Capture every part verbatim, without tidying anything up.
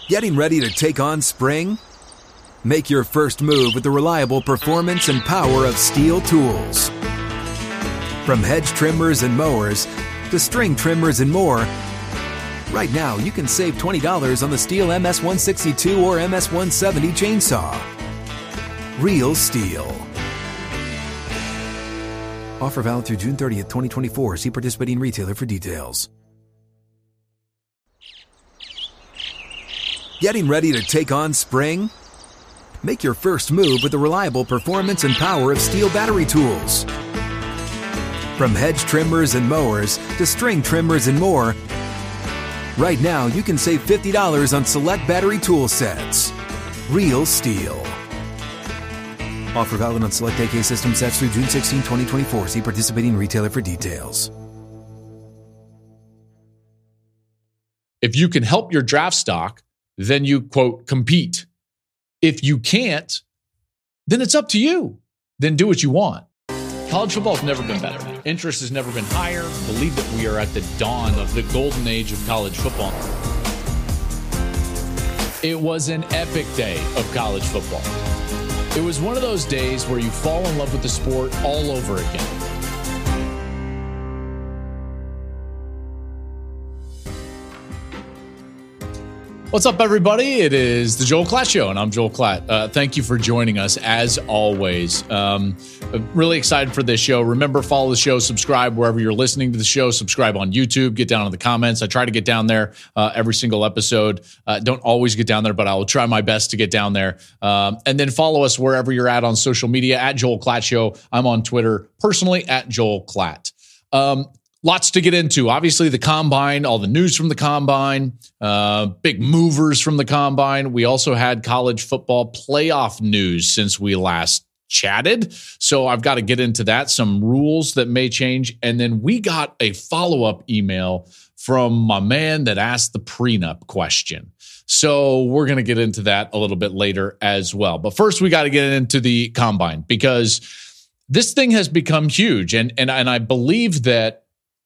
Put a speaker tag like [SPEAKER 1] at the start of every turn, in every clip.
[SPEAKER 1] Getting ready to take on spring? Make your first move with the reliable performance and power of Steel tools. From hedge trimmers and mowers to string trimmers and more, right now you can save twenty dollars on the Steel M S one sixty-two or M S one seventy chainsaw. Real Steel. Offer valid through June thirtieth, twenty twenty-four. See participating retailer for details. Getting ready to take on spring? Make your first move with the reliable performance and power of Steel battery tools. From hedge trimmers and mowers to string trimmers and more, right now you can save fifty dollars on select battery tool sets. Real Steel. Offer valid on select A K system sets through June sixteenth, twenty twenty-four. See participating retailer for details.
[SPEAKER 2] If you can help your draft stock, then you, quote, compete. If you can't, then it's up to you. Then do what you want. College football has never been better. Interest has never been higher. Believe that we are at the dawn of the golden age of college football. It was an epic day of college football. It was one of those days where you fall in love with the sport all over again. What's up, everybody? It is the Joel Klatt Show, and I'm Joel Klatt. Uh, thank you for joining us, as always. Um, really excited for this show. Remember, follow the show, subscribe wherever you're listening to the show, subscribe on YouTube, get down in the comments. I try to get down there uh, every single episode. Uh, don't always get down there, but I will try my best to get down there. Um, and then follow us wherever you're at on social media, at Joel Klatt Show. I'm on Twitter, personally, at Joel Klatt. Um, Lots to get into. Obviously, the Combine, all the news from the Combine, uh, big movers from the Combine. We also had college football playoff news since we last chatted. So I've got to get into that, some rules that may change. And then we got a follow-up email from my man that asked the prenup question. So we're going to get into that a little bit later as well. But first, we got to get into the Combine, because this thing has become huge. And, and, and I believe that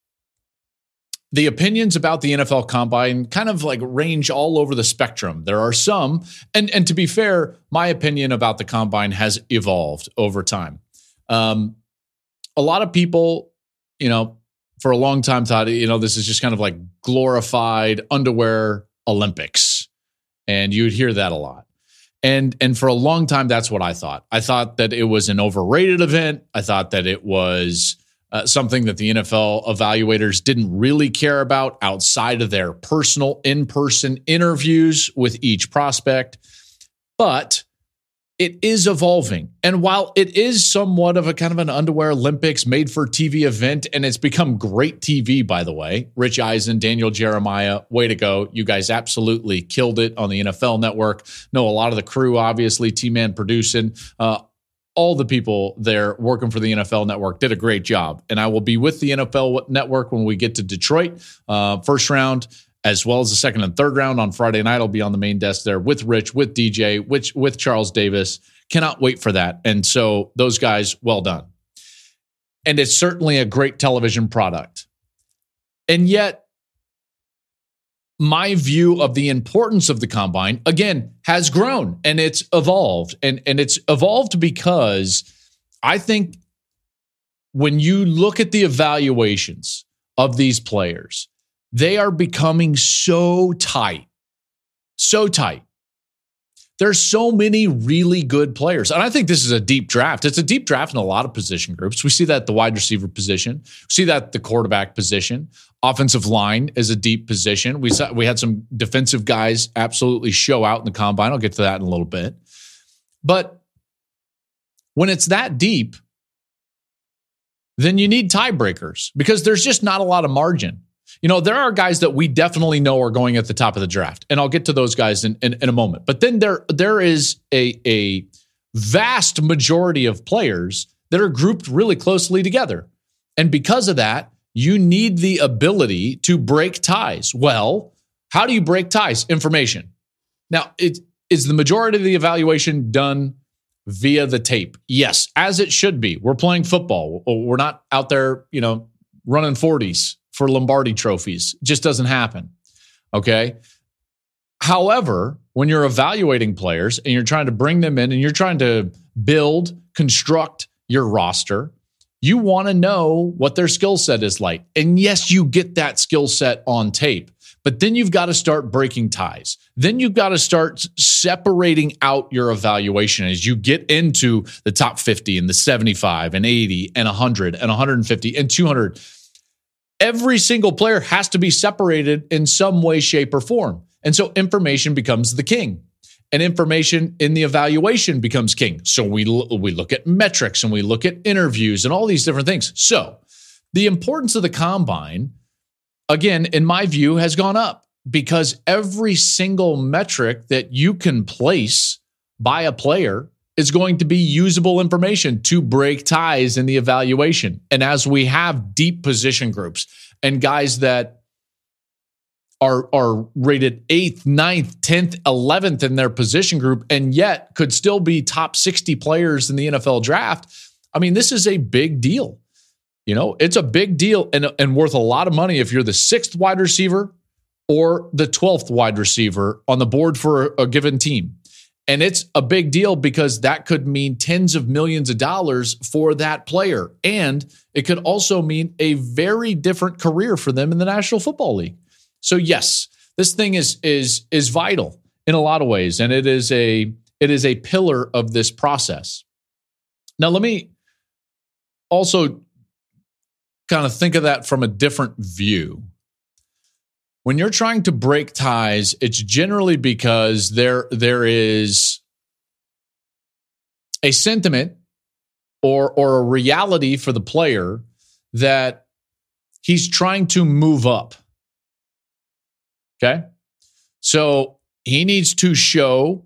[SPEAKER 2] the opinions about the N F L Combine kind of like range all over the spectrum. There are some, and, and to be fair, my opinion about the Combine has evolved over time. Um, a lot of people, you know, for a long time thought, you know, this is just kind of like glorified underwear Olympics. And you would hear that a lot. And, and for a long time, that's what I thought. I thought that it was an overrated event. I thought that it was Uh, something that the N F L evaluators didn't really care about outside of their personal in-person interviews with each prospect. But it is evolving. And while it is somewhat of a kind of an underwear Olympics made for T V event, and it's become great T V, by the way, Rich Eisen, Daniel Jeremiah, way to go. You guys absolutely killed it on the N F L Network. Know a lot of the crew, obviously, T-Man producing, uh, all the people there working for the N F L Network did a great job. And I will be with the N F L Network when we get to Detroit, uh, first round, as well as the second and third round on Friday night. I'll be on the main desk there with Rich, with D J, with, with Charles Davis. Cannot wait for that. And so those guys, well done. And it's certainly a great television product. And yet, my view of the importance of the Combine, again, has grown and it's evolved. And, and it's evolved because I think when you look at the evaluations of these players, they are becoming so tight, so tight. There's so many really good players. And I think this is a deep draft. It's a deep draft in a lot of position groups. We see that at the wide receiver position. We see that at the quarterback position. Offensive line is a deep position. We saw, we had some defensive guys absolutely show out in the Combine. I'll get to that in a little bit. But when it's that deep, then you need tiebreakers because there's just not a lot of margin. You know, there are guys that we definitely know are going at the top of the draft, and I'll get to those guys in, in, in a moment. But then there, there is a, a vast majority of players that are grouped really closely together. And because of that, you need the ability to break ties. Well, how do you break ties? Information. Now, it, is the majority of the evaluation done via the tape? Yes, as it should be. We're playing football. We're not out there, you know, running forties for Lombardi trophies. It just doesn't happen. Okay. However, when you're evaluating players and you're trying to bring them in and you're trying to build, construct your roster, you want to know what their skill set is like. And yes, you get that skill set on tape, but then you've got to start breaking ties. Then you've got to start separating out your evaluation as you get into the top fifty and the seventy-five and eighty and one hundred and one hundred fifty and two hundred. Every single player has to be separated in some way, shape, or form. And so information becomes the king. And information in the evaluation becomes king. So we, we look at metrics and we look at interviews and all these different things. So the importance of the combine, again, in my view, has gone up because every single metric that you can place by a player is going to be usable information to break ties in the evaluation. And as we have deep position groups and guys that Are, are rated eighth, ninth, tenth, eleventh in their position group, and yet could still be top sixty players in the N F L draft. I mean, this is a big deal. You know, it's a big deal and, and worth a lot of money if you're the sixth wide receiver or the twelfth wide receiver on the board for a, a given team. And it's a big deal because that could mean tens of millions of dollars for that player. And it could also mean a very different career for them in the National Football League. So yes, this thing is is is vital in a lot of ways, and it is a it is a pillar of this process. Now, let me also kind of think of that from a different view. When you're trying to break ties, it's generally because there there is a sentiment or or a reality for the player that he's trying to move up. Okay, so he needs to show,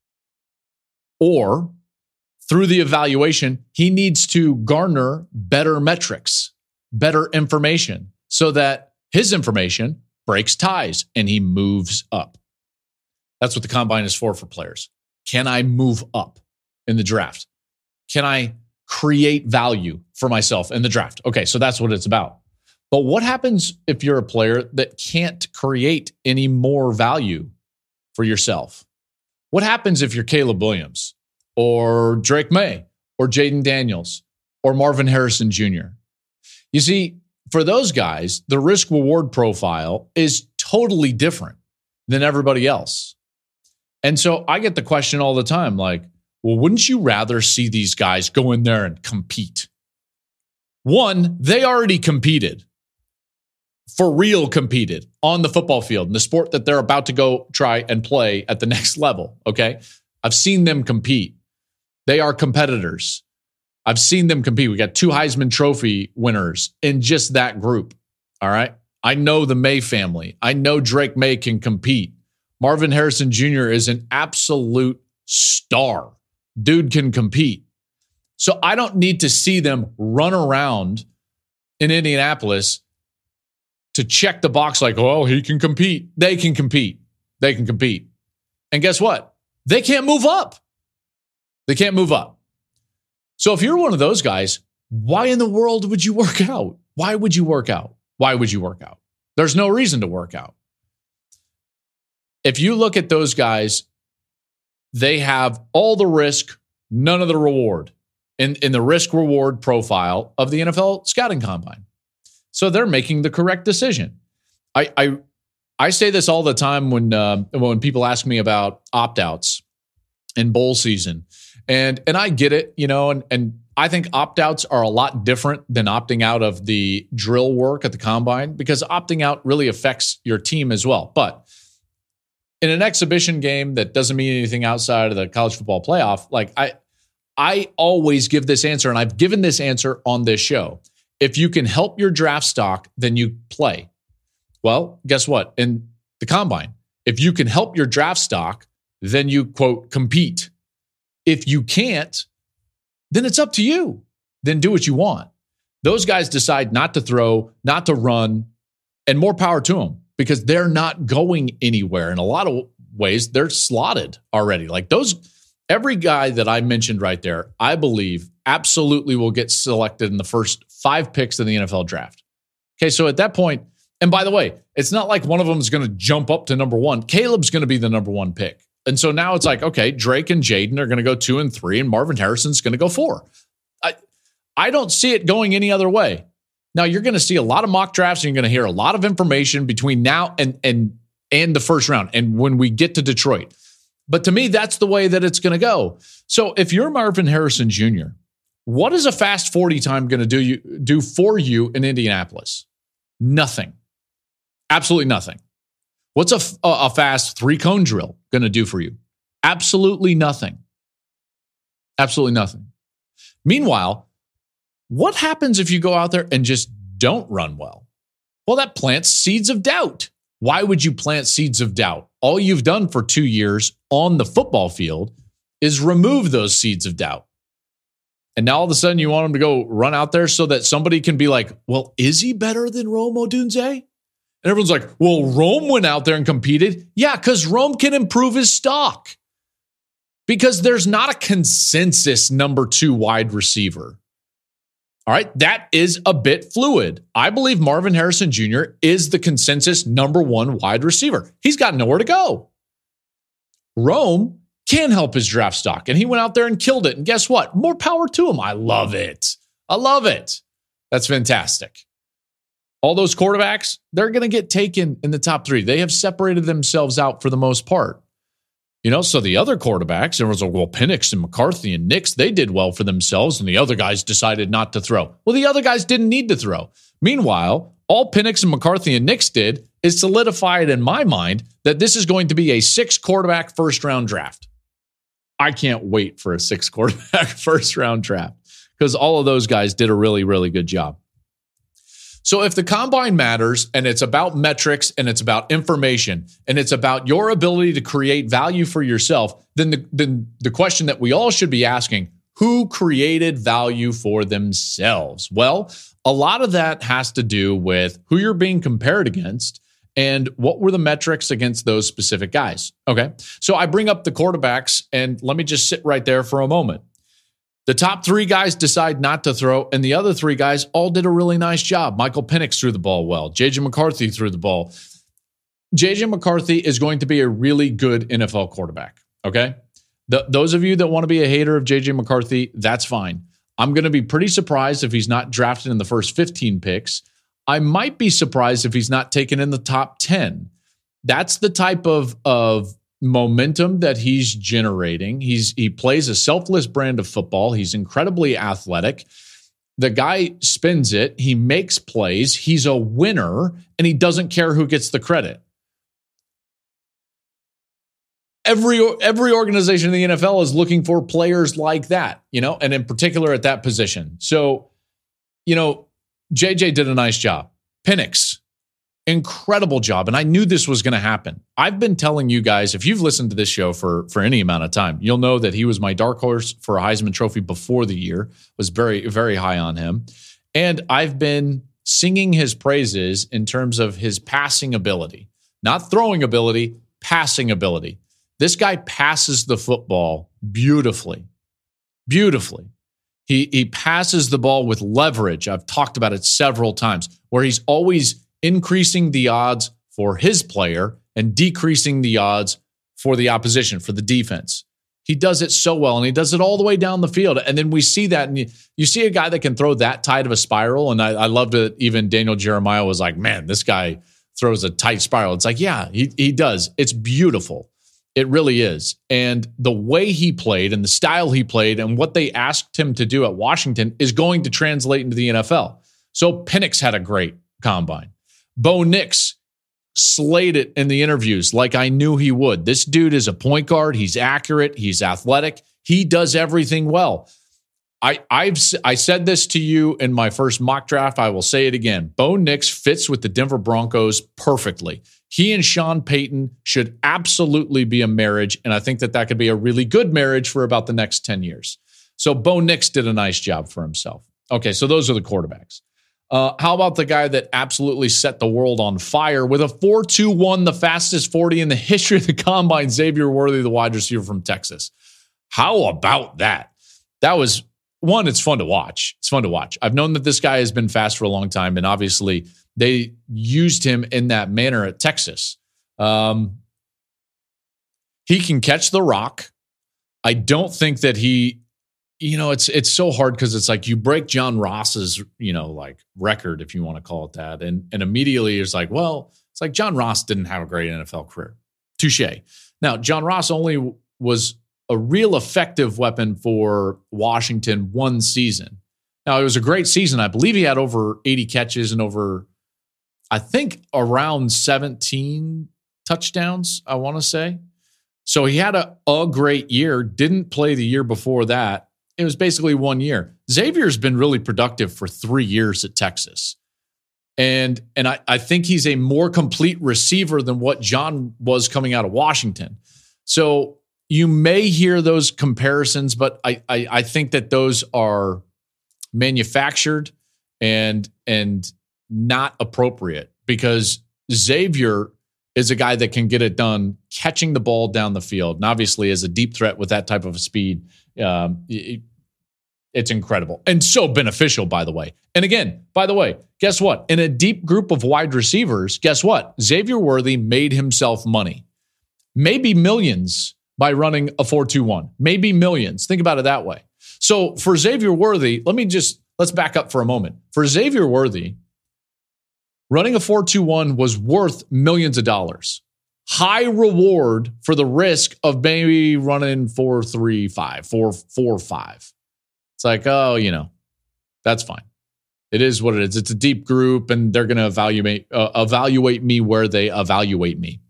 [SPEAKER 2] or through the evaluation, he needs to garner better metrics, better information, so that his information breaks ties and he moves up. That's what the combine is for for players. Can I move up in the draft? Can I create value for myself in the draft? Okay, so that's what it's about. But what happens if you're a player that can't create any more value for yourself? What happens if you're Caleb Williams or Drake May or Jaden Daniels or Marvin Harrison Junior? You see, for those guys, the risk-reward profile is totally different than everybody else. And so I get the question all the time, like, well, wouldn't you rather see these guys go in there and compete? One, they already competed. For real competed on the football field in the sport that they're about to go try and play at the next level, okay? I've seen them compete. They are competitors. I've seen them compete. We got two Heisman Trophy winners in just that group, all right? I know the May family. I know Drake May can compete. Marvin Harrison Junior is an absolute star. Dude can compete. So I don't need to see them run around in Indianapolis to check the box like, oh, he can compete. They can compete. They can compete. And guess what? They can't move up. They can't move up. So if you're one of those guys, why in the world would you work out? Why would you work out? Why would you work out? There's no reason to work out. If you look at those guys, they have all the risk, none of the reward in, in the risk-reward profile of the N F L scouting combine. So they're making the correct decision. I I, I say this all the time when uh, when people ask me about opt-outs in bowl season. And and I get it, you know, and, and I think opt-outs are a lot different than opting out of the drill work at the combine because opting out really affects your team as well. But in an exhibition game that doesn't mean anything outside of the college football playoff, like I I always give this answer, and I've given this answer on this show. If you can help your draft stock, then you play. Well, guess what? In the combine, if you can help your draft stock, then you, quote, compete. If you can't, then it's up to you. Then do what you want. Those guys decide not to throw, not to run, and more power to them because they're not going anywhere. In a lot of ways, they're slotted already. Like those, every guy that I mentioned right there, I believe absolutely will get selected in the first five picks in the N F L draft. Okay, so at that point, And by the way, it's not like one of them is going to jump up to number one. Caleb's going to be the number one pick. And so now it's like, okay, Drake and Jaden are going to go two and three, and Marvin Harrison's going to go four. I, I don't see it going any other way. Now, you're going to see a lot of mock drafts, and you're going to hear a lot of information between now and, and, and the first round and when we get to Detroit. But to me, that's the way that it's going to go. So if you're Marvin Harrison Junior, what is a fast forty time going to do you do for you in Indianapolis? Nothing. Absolutely nothing. What's a, a fast three-cone drill going to do for you? Absolutely nothing. Absolutely nothing. Meanwhile, what happens if you go out there and just don't run well? Well, that plants seeds of doubt. Why would you plant seeds of doubt? All you've done for two years on the football field is remove those seeds of doubt. And now all of a sudden you want him to go run out there so that somebody can be like, well, is he better than Rome Odunze? And everyone's like, well, Rome went out there and competed. Yeah, because Rome can improve his stock. Because there's not a consensus number two wide receiver. All right, that is a bit fluid. I believe Marvin Harrison Junior is the consensus number one wide receiver. He's got nowhere to go. Rome can help his draft stock, and he went out there and killed it. And guess what? More power to him. I love it. I love it. That's fantastic. All those quarterbacks, they're going to get taken in the top three. They have separated themselves out for the most part. You know, so the other quarterbacks, there was like, well, Penix and McCarthy and Nix, they did well for themselves, and the other guys decided not to throw. Well, the other guys didn't need to throw. Meanwhile, all Penix and McCarthy and Nix did is solidify it in my mind that this is going to be a six quarterback first round draft. I can't wait for a six quarterback first round draft because all of those guys did a really, really good job. So if the combine matters and it's about metrics and it's about information and it's about your ability to create value for yourself, then the, then the question that we all should be asking, who created value for themselves? Well, a lot of that has to do with who you're being compared against and what were the metrics against those specific guys. Okay, so I bring up the quarterbacks and let me just sit right there for a moment. The top three guys decide not to throw, and the other three guys all did a really nice job. Michael Penix threw the ball well. J J McCarthy threw the ball. J J McCarthy is going to be a really good N F L quarterback, okay? The, those of you that want to be a hater of J J McCarthy, that's fine. I'm going to be pretty surprised if he's not drafted in the first fifteen picks. I might be surprised if he's not taken in the top ten. That's the type of, of momentum that he's generating. He's he plays a selfless brand of football. He's incredibly athletic. The guy spins it. He makes plays. He's a winner, and he doesn't care who gets the credit. Every every organization in the N F L is looking for players like that, you know, and in particular at that position. So, you know, J J did a nice job. Penix, incredible job. And I knew this was going to happen. I've been telling you guys, if you've listened to this show for, for any amount of time, you'll know that he was my dark horse for a Heisman Trophy before the year, was very, very high on him. And I've been singing his praises in terms of his passing ability, not throwing ability, passing ability. This guy passes the football beautifully, beautifully. He, he passes the ball with leverage. I've talked about it several times, where he's always increasing the odds for his player and decreasing the odds for the opposition, for the defense. He does it so well, and he does it all the way down the field. And then we see that, and you, you see a guy that can throw that tight of a spiral. And I, I loved it. Even Daniel Jeremiah was like, man, this guy throws a tight spiral. It's like, yeah, he he does. It's beautiful. It really is. And the way he played and the style he played and what they asked him to do at Washington is going to translate into the N F L. So Penix had a great combine. Bo Nix slayed it in the interviews like I knew he would. This dude is a point guard. He's accurate. He's athletic. He does everything well. I, I've I said this to you in my first mock draft. I will say it again. Bo Nix fits with the Denver Broncos perfectly. He and Sean Payton should absolutely be a marriage, and I think that that could be a really good marriage for about the next ten years. So Bo Nix did a nice job for himself. Okay, so those are the quarterbacks. Uh, how about the guy that absolutely set the world on fire with a four two one, the fastest forty in the history of the combine, Xavier Worthy, the wide receiver from Texas? How about that? That was, one, it's fun to watch. It's fun to watch. I've known that this guy has been fast for a long time, and obviously they used him in that manner at Texas. Um, he can catch the rock. I don't think that he, you know, it's it's so hard because it's like you break John Ross's, you know, like record, if you want to call it that. And, and immediately it's like, well, it's like John Ross didn't have a great N F L career. Touche. Now, John Ross only was a real effective weapon for Washington one season. Now, it was a great season. I believe he had over eighty catches and over, I think, around seventeen touchdowns, I want to say. So he had a, a great year, didn't play the year before that. It was basically one year. Xavier's been really productive for three years at Texas. And, and I, I think he's a more complete receiver than what John was coming out of Washington. So you may hear those comparisons, but I, I, I think that those are manufactured and, and not appropriate, because Xavier is a guy that can get it done catching the ball down the field. And obviously, as a deep threat with that type of speed, um, it, it's incredible and so beneficial, by the way. And again, by the way, guess what? In a deep group of wide receivers, guess what? Xavier Worthy made himself money, maybe millions, by running a four two one, maybe millions. Think about it that way. So for Xavier Worthy, let me just, let's back up for a moment. For Xavier Worthy, running a four two one was worth millions of dollars. High reward for the risk of maybe running four three five, four four five. It's like, oh, you know, that's fine. It is what it is. It's a deep group, and they're going to evaluate uh, evaluate me where they evaluate me.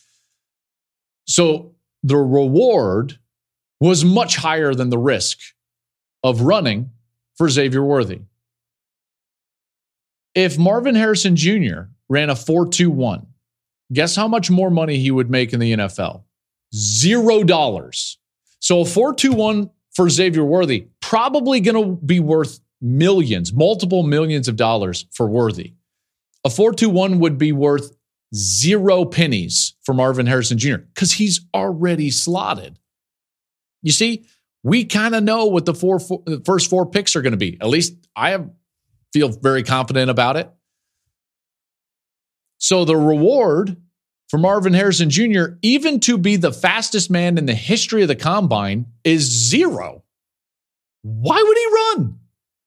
[SPEAKER 2] So the reward was much higher than the risk of running for Xavier Worthy. If Marvin Harrison Junior ran a four two one, guess how much more money he would make in the N F L? Zero dollars. So a four two one for Xavier Worthy, probably going to be worth millions, multiple millions of dollars for Worthy. A four two one would be worth zero pennies for Marvin Harrison Junior because he's already slotted. You see, we kind of know what the four, four the first four picks are going to be. At least I have, feel very confident about it. So the reward for Marvin Harrison Junior, even to be the fastest man in the history of the combine, is zero. Why would he run?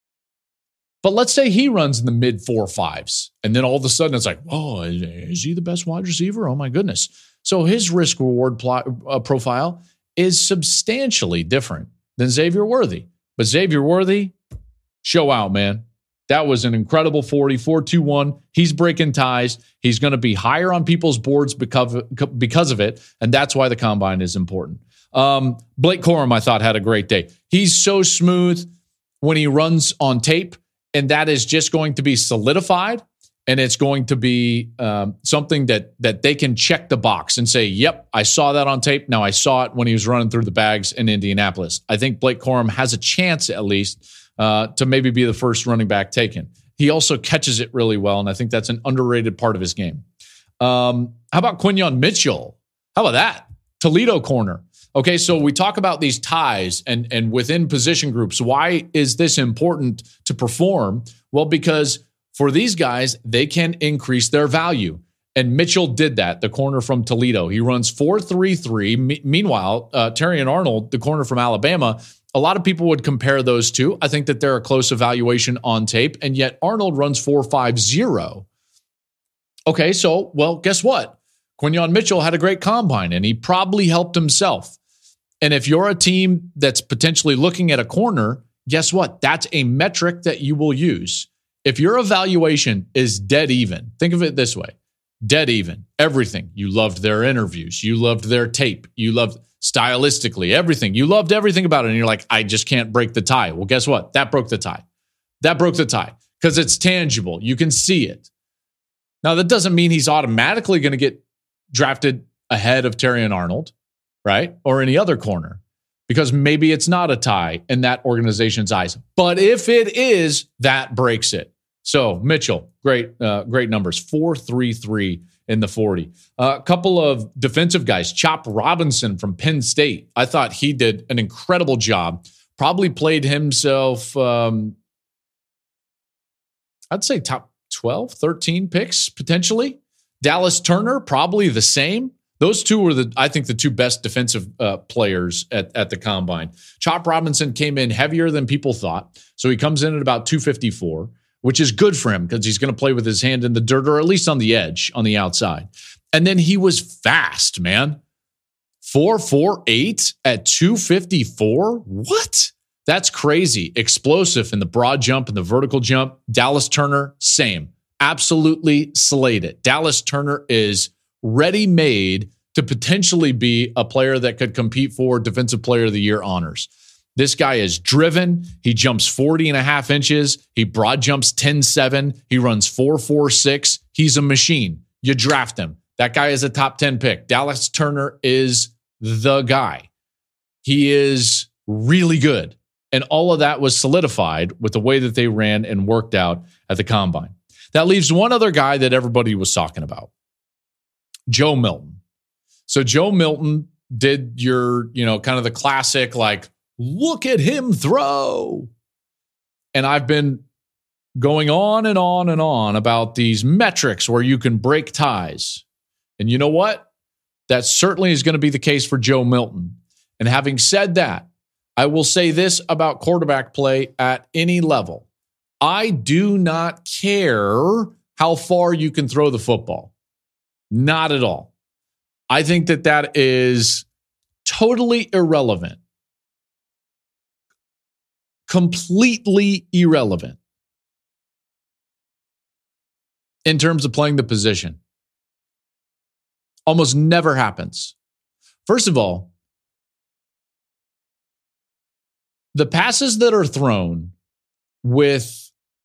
[SPEAKER 2] But let's say he runs in the mid four fives, and then all of a sudden it's like, oh, is he the best wide receiver? Oh my goodness. So his risk reward pl- uh, profile is substantially different than Xavier Worthy. But Xavier Worthy, show out, man. That was an incredible forty, four two one. He's breaking ties. He's going to be higher on people's boards because of, because of it, and that's why the combine is important. Um, Blake Corum, I thought, had a great day. He's so smooth when he runs on tape, and that is just going to be solidified, and it's going to be um, something that that they can check the box and say, yep, I saw that on tape. Now I saw it when he was running through the bags in Indianapolis. I think Blake Corum has a chance, at least, Uh, to maybe be the first running back taken. He also catches it really well, and I think that's an underrated part of his game. Um, how about Quinyon Mitchell? How about that? Toledo corner. Okay, so we talk about these ties and, and within position groups. Why is this important to perform? Well, because for these guys, they can increase their value. And Mitchell did that, the corner from Toledo. He runs four three three. Me- meanwhile, uh, Terrion Arnold, the corner from Alabama, a lot of people would compare those two. I think that they're a close evaluation on tape, and yet Arnold runs four five zero. Okay, so, well, guess what? Quinyon Mitchell had a great combine, and he probably helped himself. And if you're a team that's potentially looking at a corner, guess what? That's a metric that you will use. If your evaluation is dead even, think of it this way. Dead even. Everything. You loved their interviews. You loved their tape. You loved stylistically everything. You loved everything about it. And you're like, I just can't break the tie. Well, guess what? That broke the tie. That broke the tie because it's tangible. You can see it. Now, that doesn't mean he's automatically going to get drafted ahead of Terrion Arnold, right? Or any other corner, because maybe it's not a tie in that organization's eyes. But if it is, that breaks it. So Mitchell, great, uh, great numbers, four three three in the forty. A uh, couple of defensive guys, Chop Robinson from Penn State. I thought he did an incredible job. Probably played himself, um, I'd say top twelve, thirteen picks potentially. Dallas Turner, probably the same. Those two were, the I think, the two best defensive uh, players at, at the Combine. Chop Robinson came in heavier than people thought. So he comes in at about two fifty-four, which is good for him because he's going to play with his hand in the dirt or at least on the edge, on the outside. And then he was fast, man. four four eight at two fifty-four? What? That's crazy. Explosive in the broad jump and the vertical jump. Dallas Turner, same. Absolutely slayed it. Dallas Turner is ready-made to potentially be a player that could compete for Defensive Player of the Year honors. This guy is driven. He jumps forty and a half inches. He broad jumps ten seven. He runs four four six. He's a machine. You draft him. That guy is a top ten pick. Dallas Turner is the guy. He is really good. And all of that was solidified with the way that they ran and worked out at the Combine. That leaves one other guy that everybody was talking about, Joe Milton. So Joe Milton did your, you know, kind of the classic, like, look at him throw. And I've been going on and on and on about these metrics where you can break ties. And you know what? That certainly is going to be the case for Joe Milton. And having said that, I will say this about quarterback play at any level. I do not care how far you can throw the football. Not at all. I think that that is totally irrelevant. Completely irrelevant in terms of playing the position. Almost never happens. First of all, the passes that are thrown with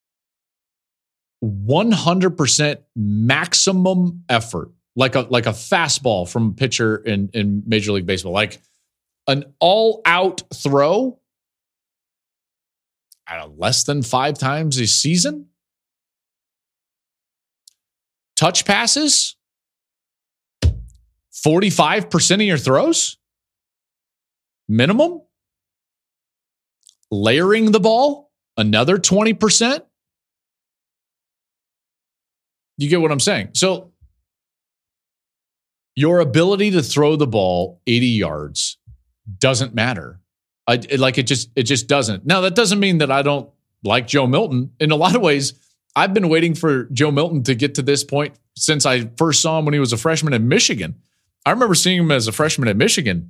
[SPEAKER 2] one hundred percent maximum effort, like a like a fastball from a pitcher in, in Major League Baseball, like an all-out throw at less than five times a season. Touch passes, forty-five percent of your throws, minimum. Layering the ball, another twenty percent. You get what I'm saying? So your ability to throw the ball eighty yards doesn't matter. I, it, like it just it just doesn't. Now, that doesn't mean that I don't like Joe Milton. In a lot of ways, I've been waiting for Joe Milton to get to this point since I first saw him when he was a freshman at Michigan. I remember seeing him as a freshman at Michigan.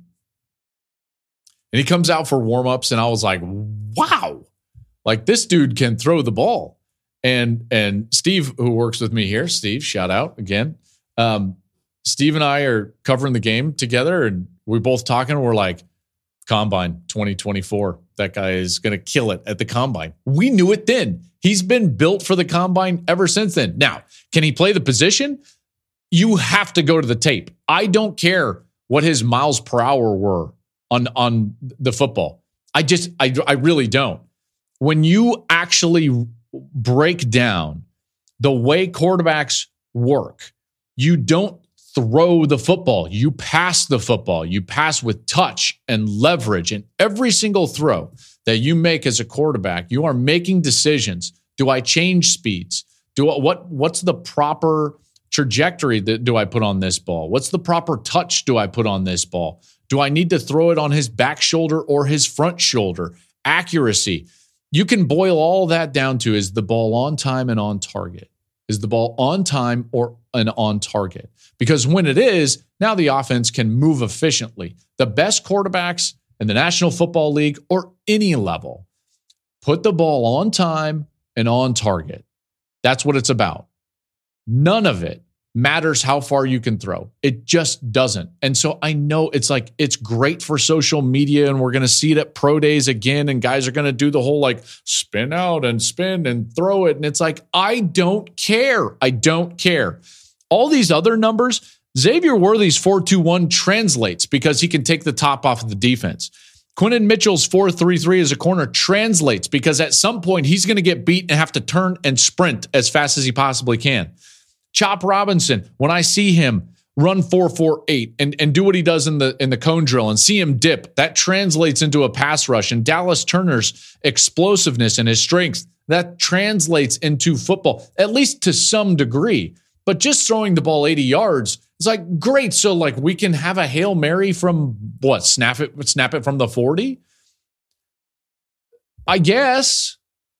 [SPEAKER 2] And he comes out for warmups, and I was like, wow, like this dude can throw the ball. And and Steve, who works with me here, Steve, shout out again. Um, Steve and I are covering the game together, and we're both talking. We're like, Combine twenty twenty-four. That guy is going to kill it at the Combine. We knew it then. He's been built for the Combine ever since then. Now, can he play the position? You have to go to the tape. I don't care what his miles per hour were on, on the football. I just, I, I really don't. When you actually break down the way quarterbacks work, you don't throw the football. You pass the football. You pass with touch and leverage. And every single throw that you make as a quarterback, you are making decisions. Do I change speeds? Do I, what? What's the proper trajectory that do I put on this ball? What's the proper touch do I put on this ball? Do I need to throw it on his back shoulder or his front shoulder? Accuracy. You can boil all that down to, is the ball on time and on target? Is the ball on time or and on target? Because when it is, now the offense can move efficiently. The best quarterbacks in the National Football League or any level put the ball on time and on target. That's what it's about. None of it matters how far you can throw. It just doesn't. And so I know it's like, it's great for social media, and we're going to see it at pro days again, and guys are going to do the whole like spin out and spin and throw it. And it's like, I don't care. I don't care. All these other numbers, Xavier Worthy's four two one translates because he can take the top off of the defense. Quinton Mitchell's four three three as a corner translates because at some point he's going to get beat and have to turn and sprint as fast as he possibly can. Chop Robinson, when I see him run four four eight and, and do what he does in the in the cone drill and see him dip, that translates into a pass rush. And Dallas Turner's explosiveness and his strength, that translates into football, at least to some degree. But just throwing the ball eighty yards, it's like, great. So like we can have a Hail Mary from what? Snap it, snap it from the forty? I guess.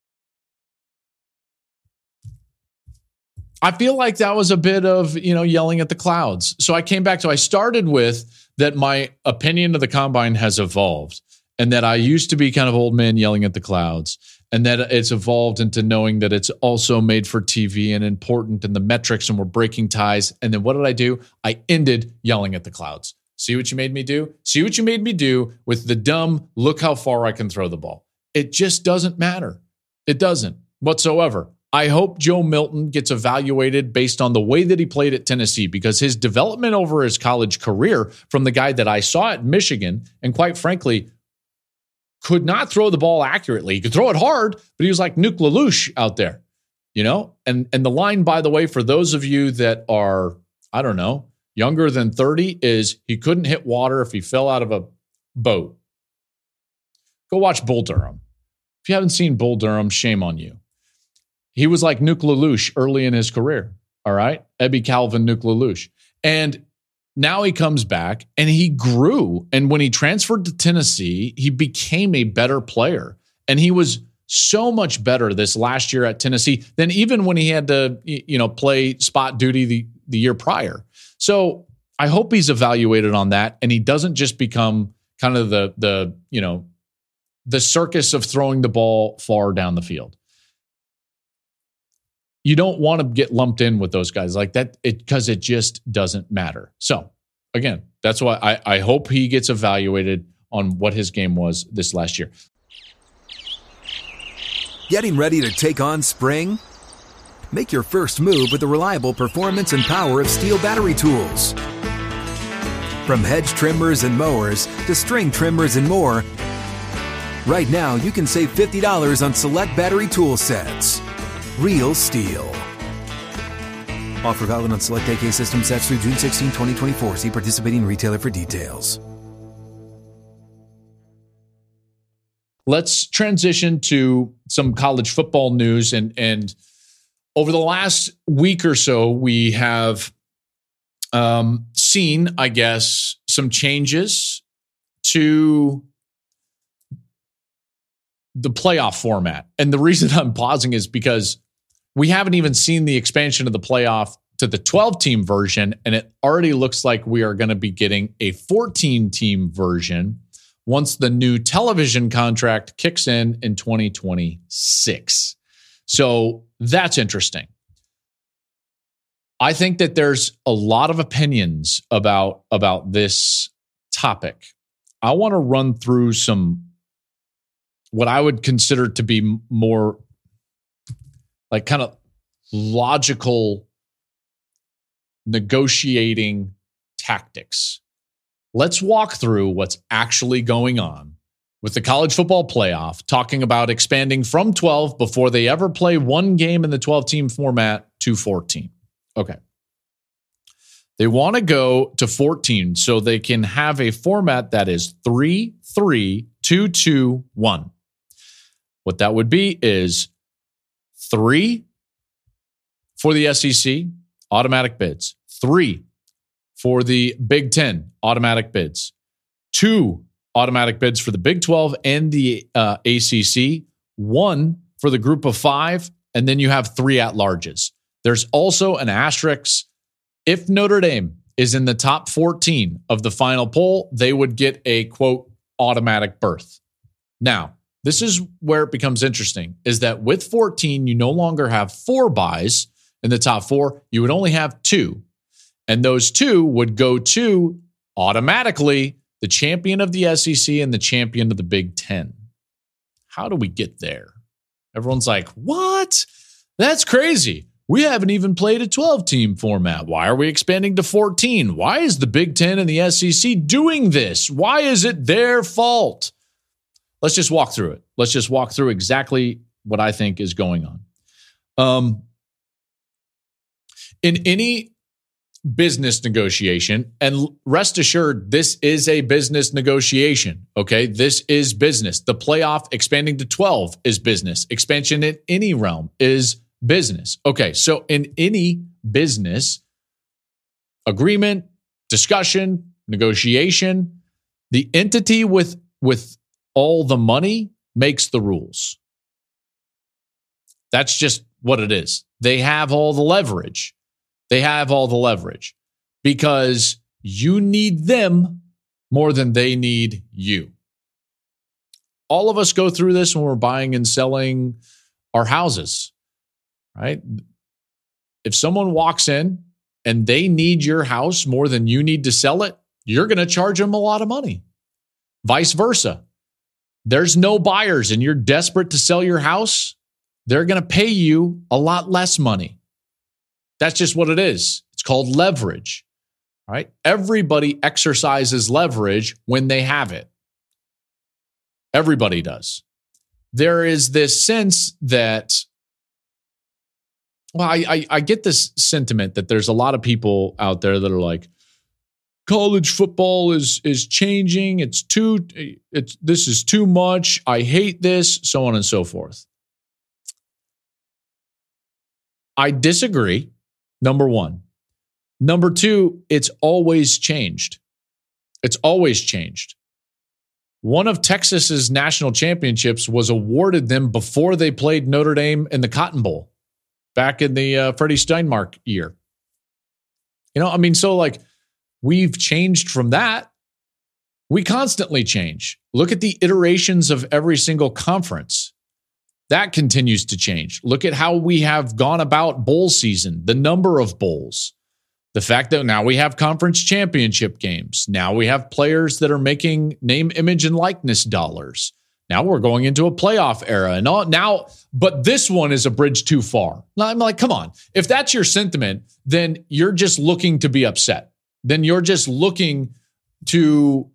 [SPEAKER 2] I feel like that was a bit of, you know, yelling at the clouds. So I came back to, I started with that my opinion of the combine has evolved, and that I used to be kind of old man yelling at the clouds, and that it's evolved into knowing that it's also made for T V and important in the metrics, and we're breaking ties. And then what did I do? I ended yelling at the clouds. See what you made me do? See what you made me do with the dumb, look how far I can throw the ball. It just doesn't matter. It doesn't whatsoever. I hope Joe Milton gets evaluated based on the way that he played at Tennessee, because his development over his college career from the guy that I saw at Michigan, and quite frankly, could not throw the ball accurately. He could throw it hard, but he was like Nuke LaLoosh out there, you know? And, and the line, by the way, for those of you that are, I don't know, younger than thirty, is he couldn't hit water if he fell out of a boat. Go watch Bull Durham. If you haven't seen Bull Durham, shame on you. He was like Nuke LaLoosh early in his career, all right? Ebby Calvin, Nuke LaLoosh. And now he comes back and he grew. And when he transferred to Tennessee, he became a better player. And he was so much better this last year at Tennessee than even when he had to, you know, play spot duty the, the year prior. So I hope he's evaluated on that, and he doesn't just become kind of the, the you know, the circus of throwing the ball far down the field. You don't want to get lumped in with those guys like that, because it, it just doesn't matter. So again, that's why I, I hope he gets evaluated on what his game was this last year.
[SPEAKER 1] Getting ready to take on spring? Make your first move with the reliable performance and power of Steel battery tools. From hedge trimmers and mowers to string trimmers and more, right now you can save fifty dollars on select battery tool sets. Real Steel. Offer valid on select A K system sets through June sixteenth, twenty twenty-four. See participating retailer for details.
[SPEAKER 2] Let's transition to some college football news. And, and over the last week or so, we have um, seen, I guess, some changes to the playoff format. And the reason I'm pausing is because we haven't even seen the expansion of the playoff to the twelve-team version, and it already looks like we are going to be getting a fourteen-team version once the new television contract kicks in in twenty twenty-six. So that's interesting. I think that there's a lot of opinions about, about this topic. I want to run through some what I would consider to be more like kind of logical negotiating tactics. Let's walk through what's actually going on with the college football playoff, talking about expanding from twelve before they ever play one game in the twelve-team format to fourteen. Okay. They want to go to fourteen so they can have a format that is three three two two one. What that would be is three for the S E C, automatic bids. Three for the Big Ten, automatic bids. Two automatic bids for the Big twelve and the uh, A C C. One for the group of five, and then you have three at-larges. There's also an asterisk. If Notre Dame is in the top fourteen of the final poll, they would get a, quote, automatic berth. Now, this is where it becomes interesting, is that with fourteen, you no longer have four buys in the top four. You would only have two. And those two would go to, automatically, the champion of the S E C and the champion of the Big Ten. How do we get there? Everyone's like, what? That's crazy. We haven't even played a twelve-team format. Why are we expanding to fourteen? Why is the Big Ten and the S E C doing this? Why is it their fault? Let's just walk through it. Let's just walk through exactly what I think is going on. Um, in any business negotiation. And rest assured, this is a business negotiation. Okay. This is business. The playoff expanding to twelve is business. Expansion in any realm is business. Okay. So in any business agreement, discussion, negotiation, the entity with, with all the money makes the rules. That's just what it is. They have all the leverage. They have all the leverage because you need them more than they need you. All of us go through this when we're buying and selling our houses, right? If someone walks in and they need your house more than you need to sell it, you're going to charge them a lot of money. Vice versa. There's no buyers and you're desperate to sell your house, they're going to pay you a lot less money. That's just what it is. It's called leverage, right? Everybody exercises leverage when they have it. Everybody does. There is this sense that, well, I, I, I get this sentiment that there's a lot of people out there that are like, college football is is changing. It's too, it's this is too much. I hate this, so on and so forth. I disagree. Number one. Number two, it's always changed. It's always changed. One of Texas's national championships was awarded them before they played Notre Dame in the Cotton Bowl back in the uh, Freddie Steinmark year. You know, I mean, so like we've changed from that. We constantly change. Look at the iterations of every single conference. That continues to change. Look at how we have gone about bowl season, the number of bowls, the fact that now we have conference championship games. Now we have players that are making name, image, and likeness dollars. Now we're going into a playoff era and all now, but this one is a bridge too far. Now I'm like, come on. If that's your sentiment, then you're just looking to be upset. Then you're just looking to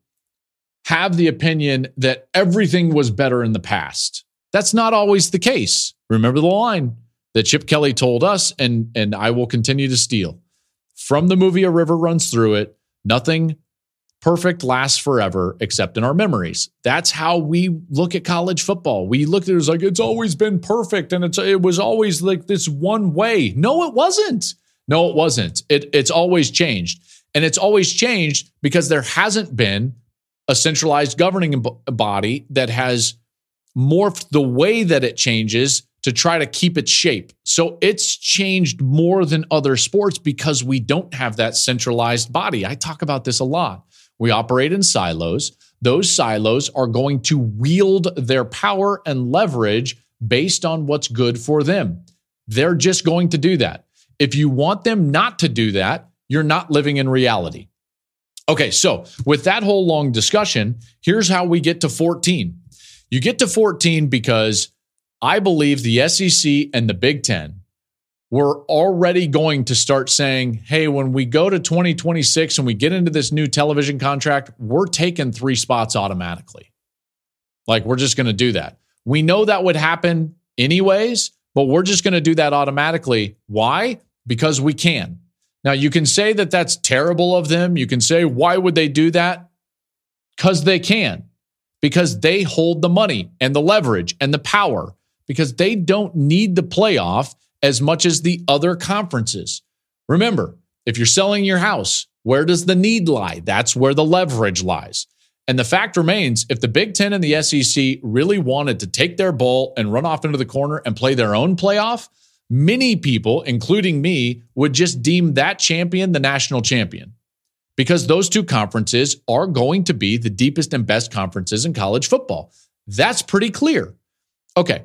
[SPEAKER 2] have the opinion that everything was better in the past. That's not always the case. Remember the line that Chip Kelly told us, and, and I will continue to steal. From the movie A River Runs Through It, nothing perfect lasts forever except in our memories. That's how we look at college football. We look at it as like, it's always been perfect, and it's it was always like this one way. No, it wasn't. No, it wasn't. It, it's always changed. And it's always changed because there hasn't been a centralized governing body that has morphed the way that it changes to try to keep its shape. So it's changed more than other sports because we don't have that centralized body. I talk about this a lot. We operate in silos. Those silos are going to wield their power and leverage based on what's good for them. They're just going to do that. If you want them not to do that, you're not living in reality. Okay, so with that whole long discussion, here's how we get to fourteen. You get to fourteen because I believe the S E C and the Big Ten were already going to start saying, hey, when we go to twenty twenty-six and we get into this new television contract, we're taking three spots automatically. Like, we're just going to do that. We know that would happen anyways, but we're just going to do that automatically. Why? Because we can. Now, you can say that that's terrible of them. You can say, why would they do that? Because they can. Because they hold the money and the leverage and the power. Because they don't need the playoff as much as the other conferences. Remember, if you're selling your house, where does the need lie? That's where the leverage lies. And the fact remains, if the Big Ten and the S E C really wanted to take their ball and run off into the corner and play their own playoff, many people, including me, would just deem that champion the national champion. Because those two conferences are going to be the deepest and best conferences in college football. That's pretty clear. Okay.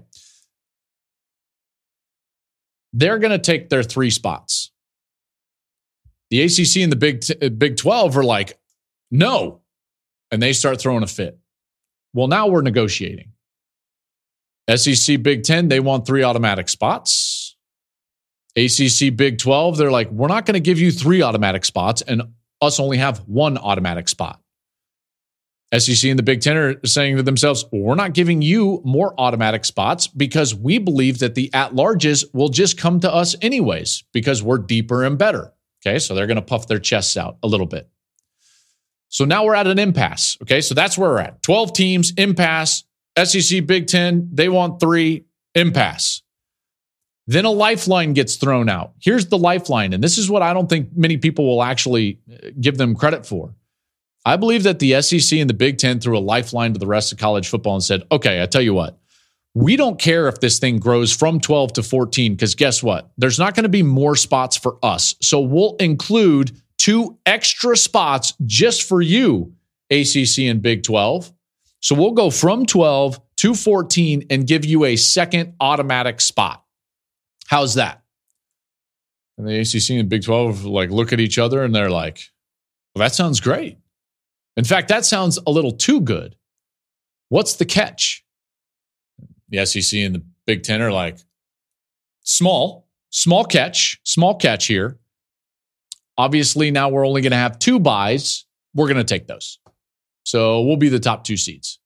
[SPEAKER 2] They're going to take their three spots. The A C C and the Big T- Big twelve are like, no. And they start throwing a fit. Well, now we're negotiating. S E C Big Ten, they want three automatic spots. A C C Big twelve, they're like, we're not going to give you three automatic spots and us only have one automatic spot. S E C and the Big Ten are saying to themselves, we're not giving you more automatic spots because we believe that the at-larges will just come to us anyways because we're deeper and better. Okay, so they're going to puff their chests out a little bit. So now we're at an impasse. Okay, so that's where we're at. twelve teams, impasse. S E C, Big Ten, they want three, impasse. Then a lifeline gets thrown out. Here's the lifeline, and this is what I don't think many people will actually give them credit for. I believe that the S E C and the Big Ten threw a lifeline to the rest of college football and said, okay, I tell you what, we don't care if this thing grows from twelve to fourteen, because guess what? There's not going to be more spots for us. So we'll include two extra spots just for you, A C C and Big twelve. So we'll go from twelve to fourteen and give you a second automatic spot. How's that? And the A C C and Big twelve like look at each other and they're like, well, that sounds great. In fact, that sounds a little too good. What's the catch? The S E C and the Big Ten are like, small, small catch, small catch here. Obviously, now we're only going to have two buys. We're going to take those. So we'll be the top two seeds.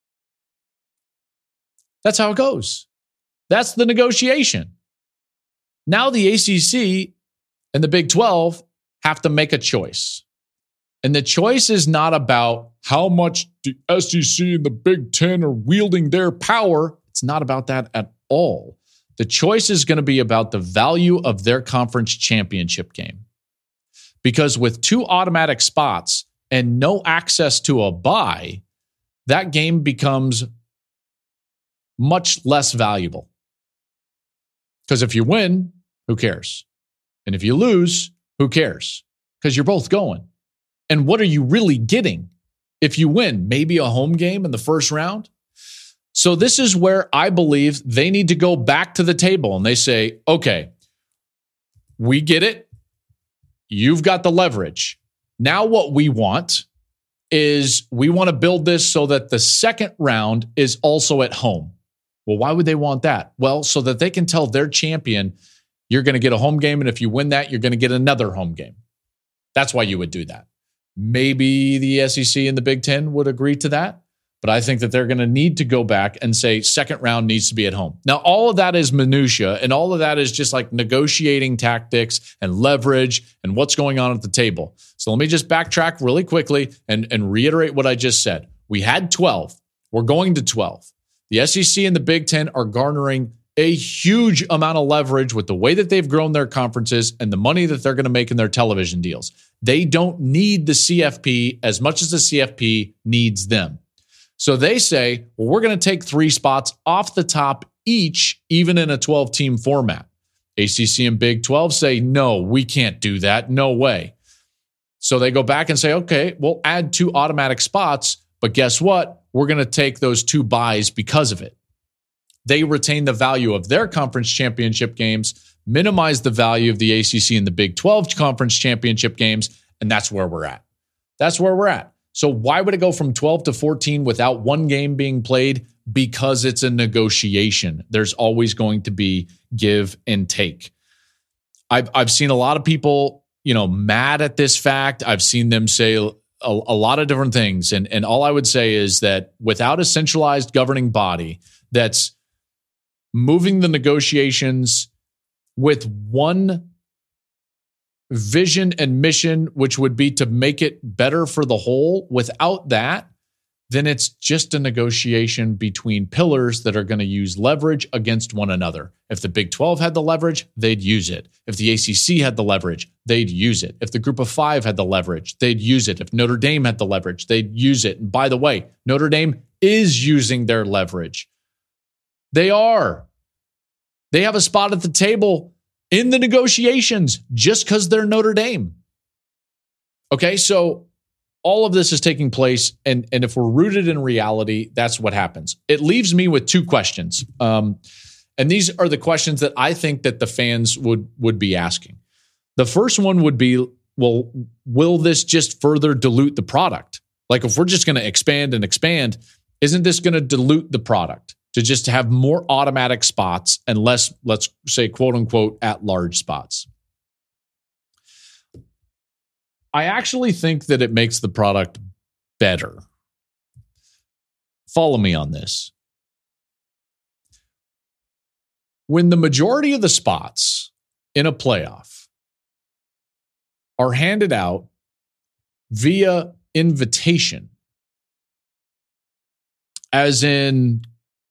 [SPEAKER 2] That's how it goes. That's the negotiation. Now the A C C and the Big twelve have to make a choice. And the choice is not about how much the S E C and the Big Ten are wielding their power. It's not about that at all. The choice is going to be about the value of their conference championship game. Because with two automatic spots and no access to a bye, that game becomes much less valuable. Because if you win, who cares? And if you lose, who cares? Because you're both going. And what are you really getting if you win? Maybe a home game in the first round? So this is where I believe they need to go back to the table and they say, okay, we get it. You've got the leverage. Now what we want is we want to build this so that the second round is also at home. Well, why would they want that? Well, so that they can tell their champion, you're going to get a home game, and if you win that, you're going to get another home game. That's why you would do that. Maybe the S E C and the Big Ten would agree to that, but I think that they're going to need to go back and say second round needs to be at home. Now, all of that is minutia, and all of that is just like negotiating tactics and leverage and what's going on at the table. So let me just backtrack really quickly and, and reiterate what I just said. We had twelve. We're going to twelve. The S E C and the Big Ten are garnering a huge amount of leverage with the way that they've grown their conferences and the money that they're going to make in their television deals. They don't need the C F P as much as the C F P needs them. So they say, well, we're going to take three spots off the top each, even in a twelve-team format. A C C and Big twelve say, no, we can't do that. No way. So they go back and say, okay, we'll add two automatic spots, but guess what? We're going to take those two buys because of it. They retain the value of their conference championship games, minimize the value of the A C C and the Big twelve conference championship games, and that's where we're at. That's where we're at. So why would it go from twelve to fourteen without one game being played? Because it's a negotiation. There's always going to be give and take. I've I've seen a lot of people, you know, mad at this fact. I've seen them say a, a lot of different things. And, and all I would say is that without a centralized governing body that's moving the negotiations with one vision and mission, which would be to make it better for the whole, without that, then it's just a negotiation between pillars that are going to use leverage against one another. If the Big twelve had the leverage, they'd use it. If the A C C had the leverage, they'd use it. If the Group of Five had the leverage, they'd use it. If Notre Dame had the leverage, they'd use it. And by the way, Notre Dame is using their leverage. They are. They have a spot at the table in the negotiations just because they're Notre Dame. Okay, so all of this is taking place, and, and if we're rooted in reality, that's what happens. It leaves me with two questions. Um, and these are the questions that I think that the fans would, would be asking. The first one would be, well, will this just further dilute the product? Like if we're just going to expand and expand, isn't this going to dilute the product to just have more automatic spots and less, let's say, quote unquote, at large spots? I actually think that it makes the product better. Follow me on this. When the majority of the spots in a playoff are handed out via invitation, as in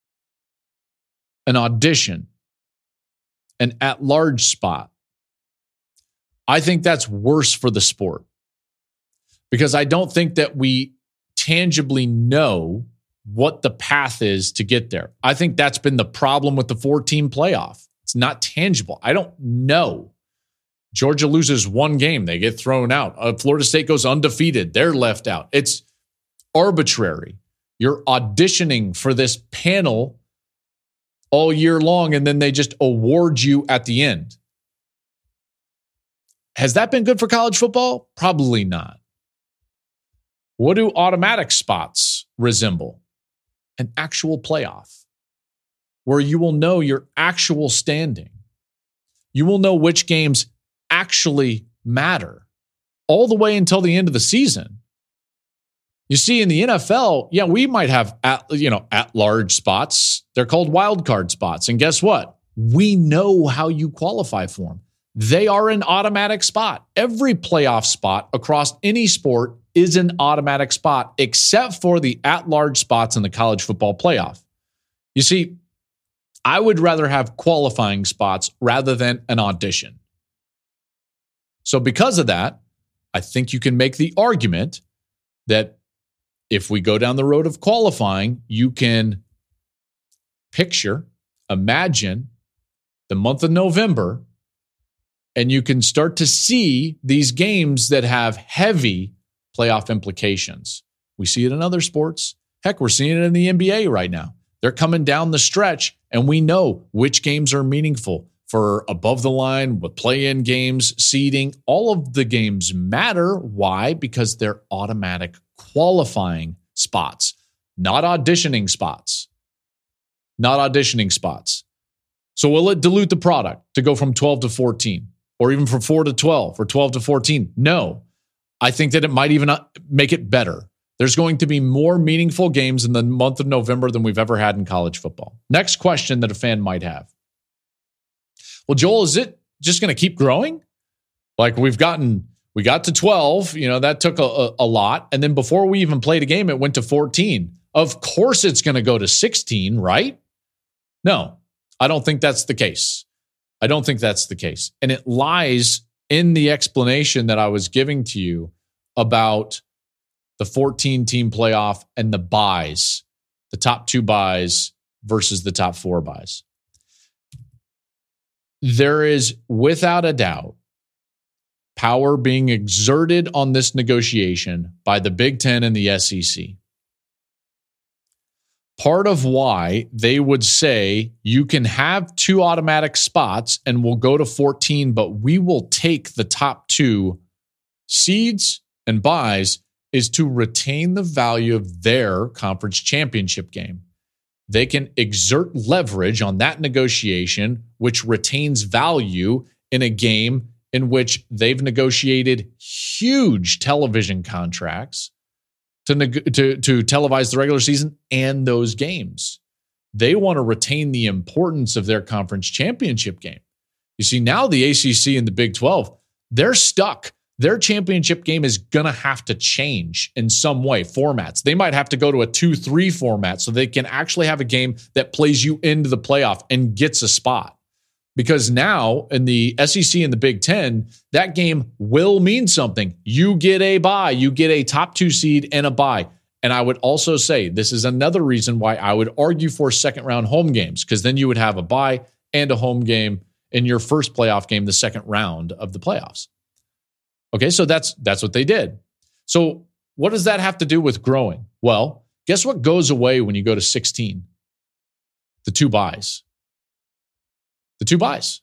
[SPEAKER 2] an audition, an at-large spot, I think that's worse for the sport, because I don't think that we tangibly know what the path is to get there. I think that's been the problem with the four-team playoff. It's not tangible. I don't know. Georgia loses one game, they get thrown out. Uh, Florida State goes undefeated, they're left out. It's arbitrary. You're auditioning for this panel all year long, and then they just award you at the end. Has that been good for college football? Probably not. What do automatic spots resemble? An actual playoff where you will know your actual standing. You will know which games actually matter all the way until the end of the season. You see, in the N F L, yeah, we might have at, you know, at-large spots. They're called wild card spots. And guess what? We know how you qualify for them. They are an automatic spot. Every playoff spot across any sport is an automatic spot, except for the at-large spots in the college football playoff. You see, I would rather have qualifying spots rather than an audition. So because of that, I think you can make the argument that if we go down the road of qualifying, you can picture, imagine the month of November, and you can start to see these games that have heavy playoff implications. We see it in other sports. Heck, we're seeing it in the N B A right now. They're coming down the stretch, and we know which games are meaningful for above the line, with play-in games, seeding. All of the games matter. Why? Because they're automatic qualifying spots, not auditioning spots. Not auditioning spots. So will it dilute the product to go from twelve to fourteen, or even from four to twelve, or twelve to fourteen? No. I think that it might even make it better. There's going to be more meaningful games in the month of November than we've ever had in college football. Next question that a fan might have. Well, Joel, is it just going to keep growing? Like we've gotten, we got to twelve, you know, that took a, a lot. And then before we even played a game, it went to fourteen. Of course it's going to go to sixteen, right? No, I don't think that's the case. I don't think that's the case. And it lies in the explanation that I was giving to you about the fourteen-team playoff and the buys, the top two buys versus the top four buys. There is, without a doubt, power being exerted on this negotiation by the Big Ten and the S E C. Part of why they would say you can have two automatic spots and we'll go to fourteen, but we will take the top two seeds and buys is to retain the value of their conference championship game. They can exert leverage on that negotiation, which retains value in a game in which they've negotiated huge television contracts to, to, to televise the regular season and those games. They want to retain the importance of their conference championship game. You see, now the A C C and the Big twelve, they're stuck. Their championship game is going to have to change in some way, formats. They might have to go to a two three format so they can actually have a game that plays you into the playoff and gets a spot. Because now in the S E C and the Big Ten, that game will mean something. You get a bye, you get a top two seed and a bye. And I would also say this is another reason why I would argue for second round home games, because then you would have a bye and a home game in your first playoff game, the second round of the playoffs. Okay, so that's that's what they did. So what does that have to do with growing? Well, guess what goes away when you go to sixteen? The two buys. The two buys.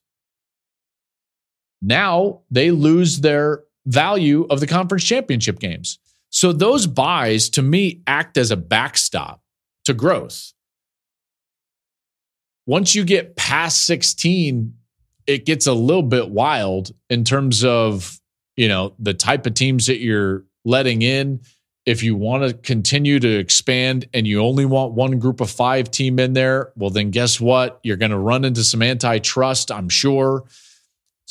[SPEAKER 2] Now they lose their value of the conference championship games. So those buys, to me, act as a backstop to growth. Once you get past sixteen, it gets a little bit wild in terms of, you know, the type of teams that you're letting in. If you want to continue to expand and you only want one group of five team in there, well, then guess what? You're going to run into some antitrust, I'm sure. So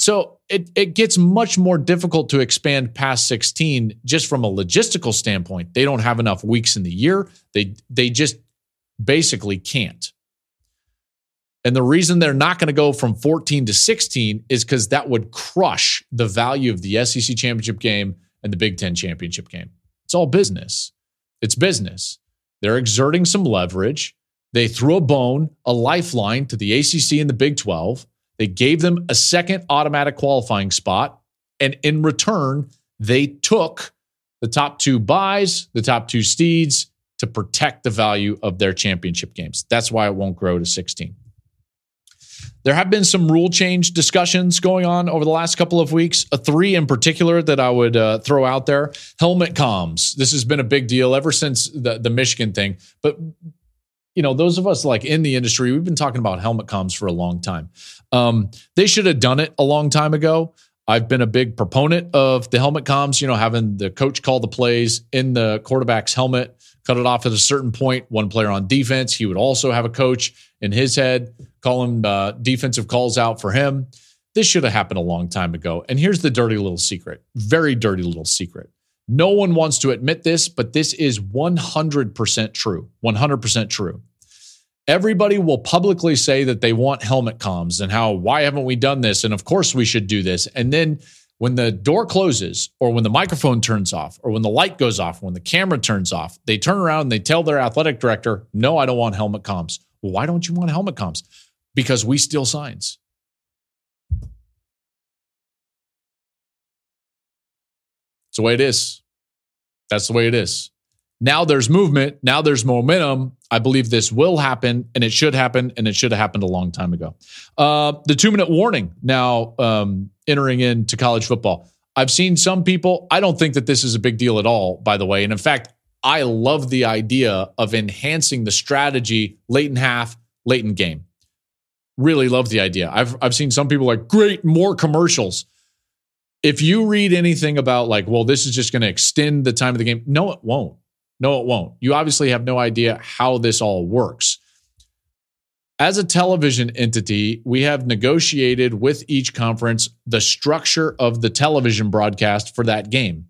[SPEAKER 2] it, it gets much more difficult to expand past sixteen just from a logistical standpoint. They don't have enough weeks in the year. They, they just basically can't. And the reason they're not going to go from fourteen to sixteen is because that would crush the value of the S E C championship game and the Big Ten championship game. It's all business. It's business. They're exerting some leverage. They threw a bone, a lifeline to the A C C and the Big twelve. They gave them a second automatic qualifying spot. And in return, they took the top two buys, the top two steeds to protect the value of their championship games. That's why it won't grow to sixteen. There have been some rule change discussions going on over the last couple of weeks. A three in particular that I would uh, throw out there. Helmet comms. This has been a big deal ever since the, the Michigan thing. But, you know, those of us like in the industry, we've been talking about helmet comms for a long time. Um, they should have done it a long time ago. I've been a big proponent of the helmet comms, you know, having the coach call the plays in the quarterback's helmet, cut it off at a certain point. One player on defense, he would also have a coach in his head calling uh, defensive calls out for him. This should have happened a long time ago. And here's the dirty little secret, very dirty little secret. No one wants to admit this, but this is one hundred percent true, one hundred percent true. Everybody will publicly say that they want helmet comms and how, why haven't we done this? And of course we should do this. And then when the door closes or when the microphone turns off or when the light goes off, when the camera turns off, they turn around and they tell their athletic director, no, I don't want helmet comms. Well, why don't you want helmet comms? Because we steal signs. It's the way it is. That's the way it is. Now there's movement. Now there's momentum. I believe this will happen, and it should happen, and it should have happened a long time ago. Uh, the two-minute warning now um, entering into college football. I've seen some people, I don't think that this is a big deal at all, by the way. And in fact, I love the idea of enhancing the strategy late in half, late in game. Really love the idea. I've I've seen some people like, great, more commercials. If you read anything about like, well, this is just going to extend the time of the game. No, it won't. No, it won't. You obviously have no idea how this all works. As a television entity, we have negotiated with each conference the structure of the television broadcast for that game.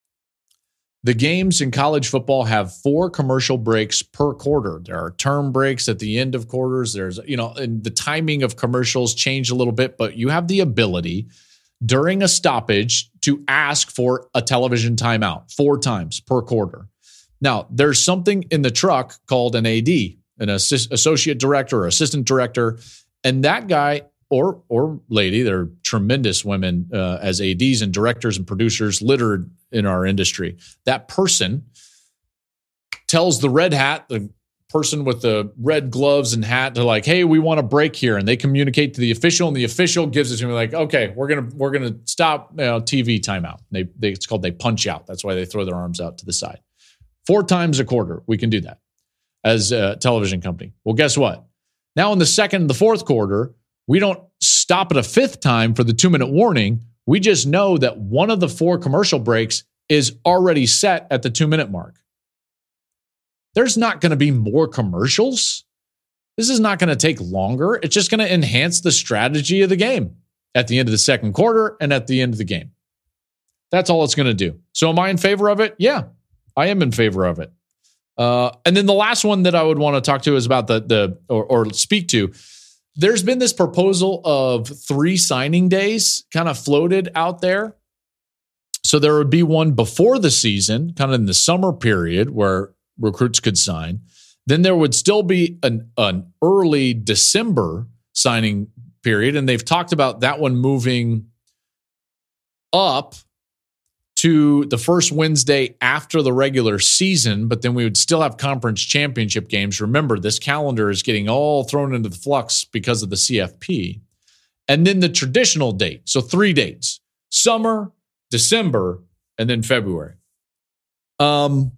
[SPEAKER 2] The games in college football have four commercial breaks per quarter. There are term breaks at the end of quarters. There's, you know, and the timing of commercials change a little bit, but you have the ability during a stoppage to ask for a television timeout four times per quarter. Now, there's something in the truck called an A D, an assist, associate director or assistant director, and that guy or or lady, they're tremendous women uh, as A Ds and directors and producers littered in our industry. That person tells the red hat, the person with the red gloves and hat, to like, hey, we want a break here, and they communicate to the official, and the official gives it to me like, okay, we're gonna we're gonna stop, you know, T V timeout. They, they it's called they punch out. That's why they throw their arms out to the side. Four times a quarter, we can do that as a television company. Well, guess what? Now in the second and the fourth quarter, we don't stop at a fifth time for the two-minute warning. We just know that one of the four commercial breaks is already set at the two-minute mark. There's not going to be more commercials. This is not going to take longer. It's just going to enhance the strategy of the game at the end of the second quarter and at the end of the game. That's all it's going to do. So am I in favor of it? Yeah, I am in favor of it. Uh, and then the last one that I would want to talk to is about the, the or, or speak to. There's been this proposal of three signing days kind of floated out there. So there would be one before the season, kind of in the summer period where recruits could sign. Then there would still be an, an early December signing period. And they've talked about that one moving up to the first Wednesday after the regular season, but then we would still have conference championship games. Remember, this calendar is getting all thrown into the flux because of the C F P. And then the traditional date. So three dates: summer, December, and then February. Um,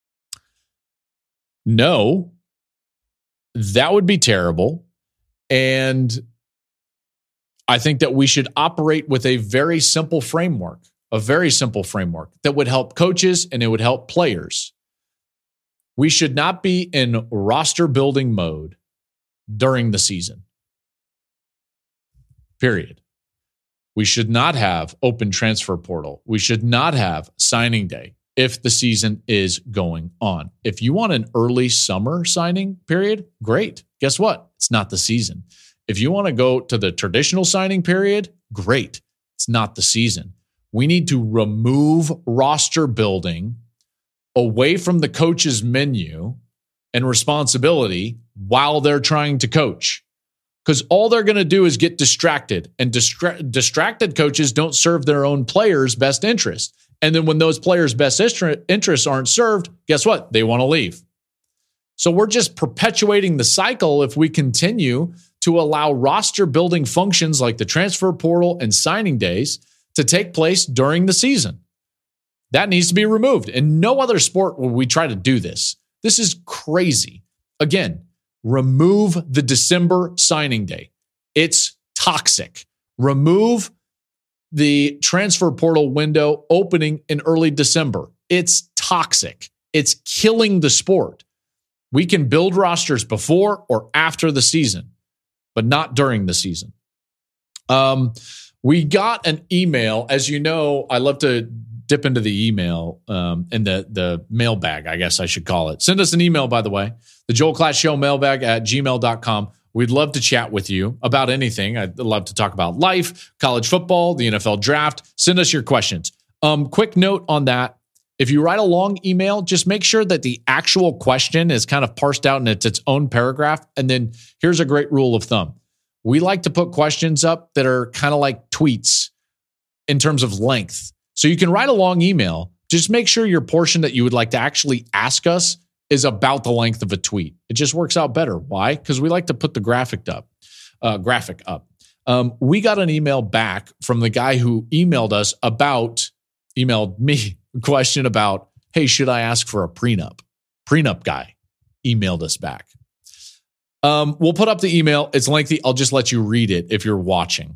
[SPEAKER 2] no, that would be terrible. And I think that we should operate with a very simple framework. A very simple framework that would help coaches and it would help players. We should not be in roster building mode during the season. Period. We should not have open transfer portal. We should not have signing day if the season is going on. If you want an early summer signing period, great. Guess what? It's not the season. If you want to go to the traditional signing period, great. It's not the season. We need to remove roster building away from the coach's menu and responsibility while they're trying to coach. Because all they're going to do is get distracted, and distra- distracted coaches don't serve their own players' best interest. And then when those players' best interests aren't served, guess what? They want to leave. So we're just perpetuating the cycle if we continue to allow roster building functions like the transfer portal and signing days to take place during the season. That needs to be removed. In no other sport will we try to do this. This is crazy. Again, remove the December signing day. It's toxic. Remove the transfer portal window opening in early December. It's toxic. It's killing the sport. We can build rosters before or after the season, but not during the season. Um, we got an email. As you know, I love to dip into the email um, in the, the mailbag, I guess I should call it. Send us an email, by the way, the Joel Klatt Show mailbag at gmail dot com. We'd love to chat with you about anything. I'd love to talk about life, college football, the N F L draft. Send us your questions. Um, quick note on that. If you write a long email, just make sure that the actual question is kind of parsed out and it's its own paragraph. And then here's a great rule of thumb. We like to put questions up that are kind of like tweets in terms of length. So you can write a long email. Just make sure your portion that you would like to actually ask us is about the length of a tweet. It just works out better. Why? Because we like to put the graphic up. Uh, graphic up. Um, we got an email back from the guy who emailed us about, emailed me a question about, hey, should I ask for a prenup? Prenup guy emailed us back. Um, we'll put up the email. It's lengthy. I'll just let you read it if you're watching.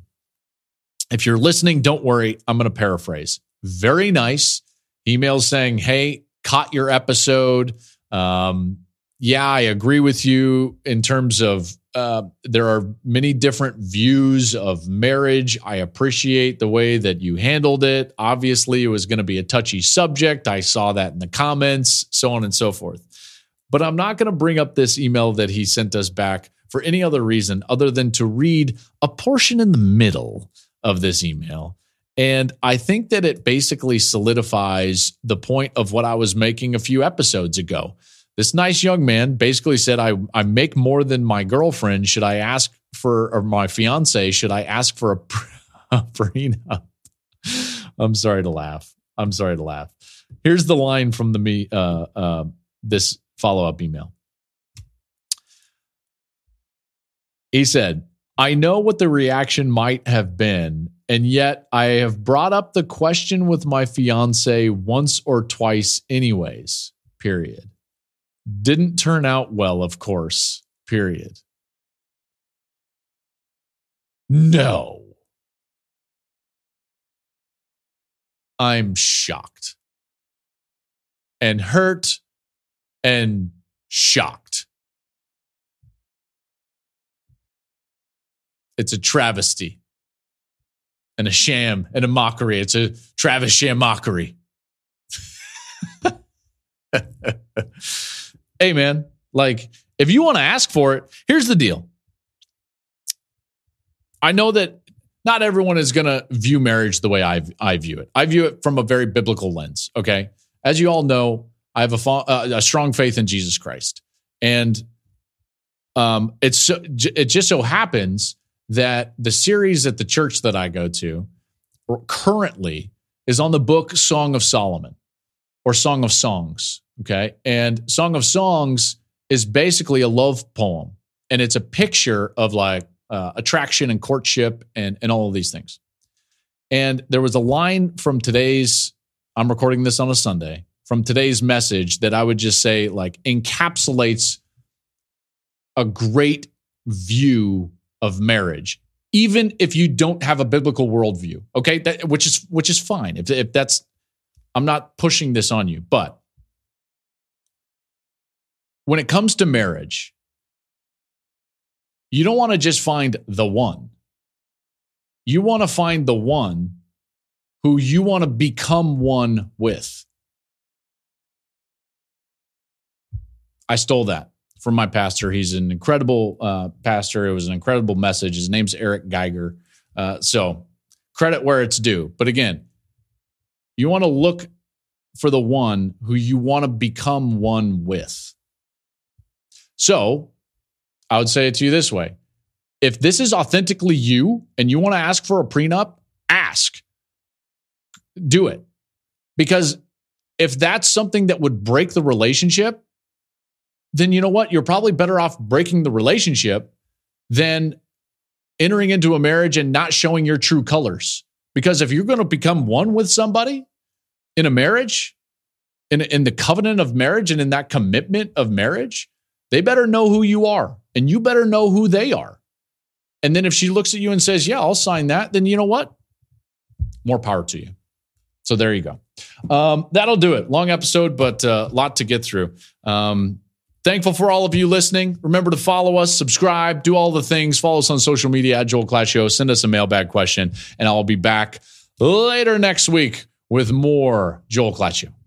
[SPEAKER 2] If you're listening, don't worry. I'm going to paraphrase. Very nice email saying, hey, caught your episode. Um, yeah, I agree with you in terms of uh, there are many different views of marriage. I appreciate the way that you handled it. Obviously, it was going to be a touchy subject. I saw that in the comments, so on and so forth. But I'm not going to bring up this email that he sent us back for any other reason other than to read a portion in the middle of this email. And I think that it basically solidifies the point of what I was making a few episodes ago. This nice young man basically said, I, I make more than my girlfriend. Should I ask for, or my fiance, should I ask for a, a prenup? I'm sorry to laugh. I'm sorry to laugh. Here's the line from the me uh, uh, this follow-up email. He said, I know what the reaction might have been, and yet I have brought up the question with my fiance once or twice anyways, period. Didn't turn out well, of course, period. No. I'm shocked and hurt and shocked. It's a travesty and a sham and a mockery. It's a Travis sham mockery. Hey, man, like, if you want to ask for it, here's the deal. I know that not everyone is going to view marriage the way I, I view it. I view it from a very biblical lens, okay? As you all know, I have a, fa- uh, a strong faith in Jesus Christ. And um, it's so, it just so happens that the series at the church that I go to currently is on the book Song of Solomon or Song of Songs, okay? And Song of Songs is basically a love poem, and it's a picture of like uh, attraction and courtship and, and all of these things. And there was a line from today's, I'm recording this on a Sunday, from today's message that I would just say like encapsulates a great view of marriage, even if you don't have a biblical worldview, okay? That, which is which is fine. If, if that's, I'm not pushing this on you, but when it comes to marriage, you don't want to just find the one. You want to find the one who you want to become one with. I stole that from my pastor. He's an incredible uh, pastor. It was an incredible message. His name's Eric Geiger. Uh, so credit where it's due. But again, you want to look for the one who you want to become one with. So I would say it to you this way. If this is authentically you and you want to ask for a prenup, ask. Do it. Because if that's something that would break the relationship, then you know what? You're probably better off breaking the relationship than entering into a marriage and not showing your true colors. Because if you're going to become one with somebody in a marriage, in, in the covenant of marriage and in that commitment of marriage, they better know who you are and you better know who they are. And then if she looks at you and says, yeah, I'll sign that, then you know what? More power to you. So there you go. Um, that'll do it. Long episode, but a uh, lot to get through. Um, thankful for all of you listening. Remember to follow us, subscribe, do all the things. Follow us on social media at Joel Klatt Show. Send us a mailbag question, and I'll be back later next week with more Joel Klatt Show.